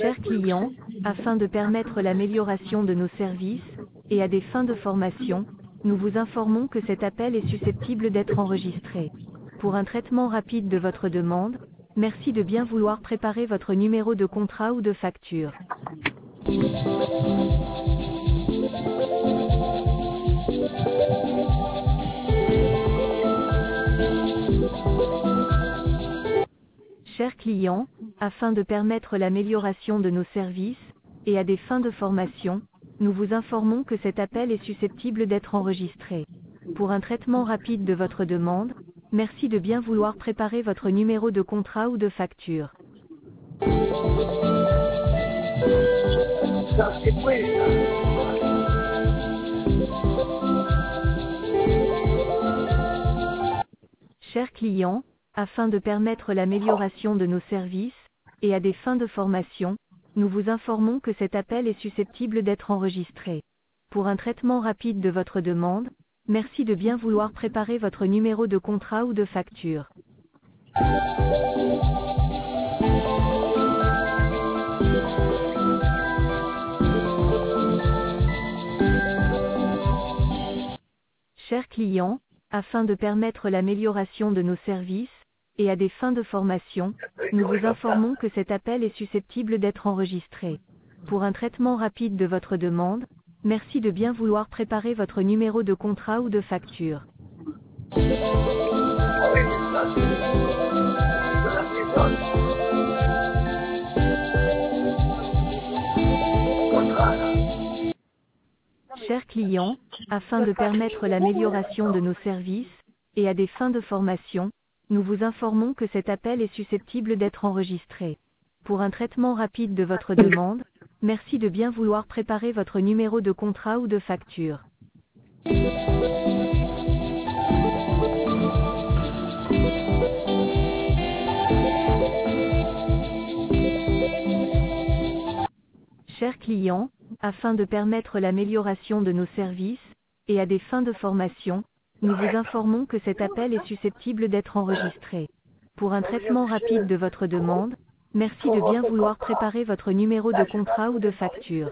Chers clients, afin de permettre l'amélioration de nos services, et à des fins de formation, nous vous informons que cet appel est susceptible d'être enregistré. Pour un traitement rapide de votre demande, merci de bien vouloir préparer votre numéro de contrat ou de facture. Chers clients, afin de permettre l'amélioration de nos services, et à des fins de formation, nous vous informons que cet appel est susceptible d'être enregistré. Pour un traitement rapide de votre demande, merci de bien vouloir préparer votre numéro de contrat ou de facture. Chers clients, afin de permettre l'amélioration de nos services, et à des fins de formation, nous vous informons que cet appel est susceptible d'être enregistré. Pour un traitement rapide de votre demande, merci de bien vouloir préparer votre numéro de contrat ou de facture. Chers clients, afin de permettre l'amélioration de nos services, et à des fins de formation, nous vous informons que cet appel est susceptible d'être enregistré. Pour un traitement rapide de votre demande, merci de bien vouloir préparer votre numéro de contrat ou de facture. Chers clients, afin de permettre l'amélioration de nos services, et à des fins de formation, nous vous informons que cet appel est susceptible d'être enregistré. Pour un traitement rapide de votre demande, merci de bien vouloir préparer votre numéro de contrat ou de facture. Chers clients, afin de permettre l'amélioration de nos services, et à des fins de formation, nous vous informons que cet appel est susceptible d'être enregistré. Pour un traitement rapide de votre demande, merci de bien vouloir préparer votre numéro de contrat ou de facture.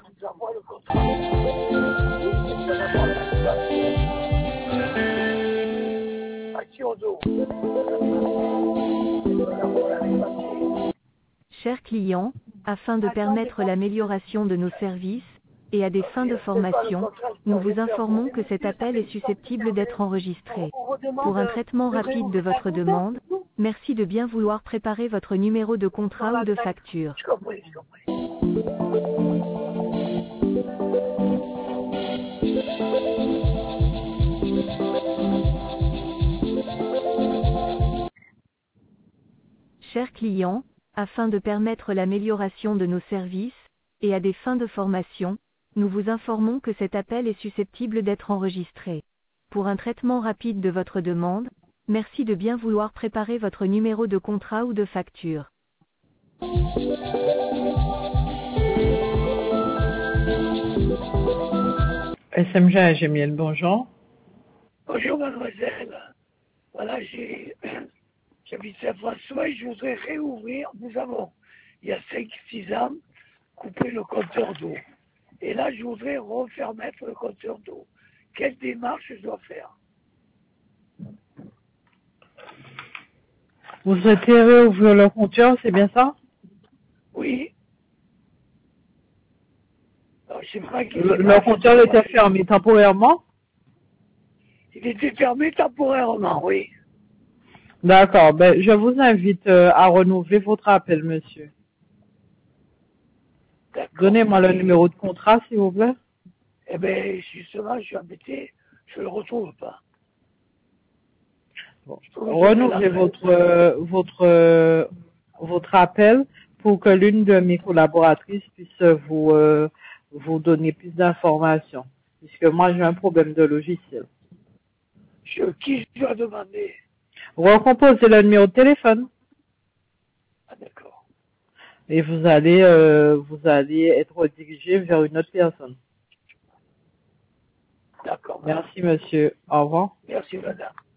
Chers clients, afin de permettre l'amélioration de nos services, et à des fins de formation, nous vous informons que cet appel est susceptible d'être enregistré. Pour un traitement rapide de votre demande, merci de bien vouloir préparer votre numéro de contrat ou de facture. Chers clients, afin de permettre l'amélioration de nos services, et à des fins de formation, nous vous informons que cet appel est susceptible d'être enregistré. Pour un traitement rapide de votre demande, merci de bien vouloir préparer votre numéro de contrat ou de facture. SMG à Gémiel, bonjour. Bonjour mademoiselle. Voilà, j'habite Saint-François et je voudrais réouvrir. Nous avons, il y a 5-6 ans, coupé le compteur d'eau. Et là, je voudrais refaire mettre le compteur d'eau. Quelle démarche je dois faire? Vous souhaitez réouvrir le compteur, c'est bien ça? Oui. Alors, je sais pas le compteur était fermé temporairement? Il était fermé temporairement, oui. D'accord, ben, je vous invite à renouveler votre appel, monsieur. Donnez-moi le numéro de contrat, s'il vous plaît. Eh bien, justement, je suis embêté, je ne le retrouve pas. Bon. Renouvelez votre appel pour que l'une de mes collaboratrices puisse vous donner plus d'informations. Puisque moi, j'ai un problème de logiciel. Qui je dois demander? Recomposez le numéro de téléphone. Ah, d'accord. Et vous allez être redirigé vers une autre personne. D'accord. Merci, monsieur. Au revoir. Merci, madame.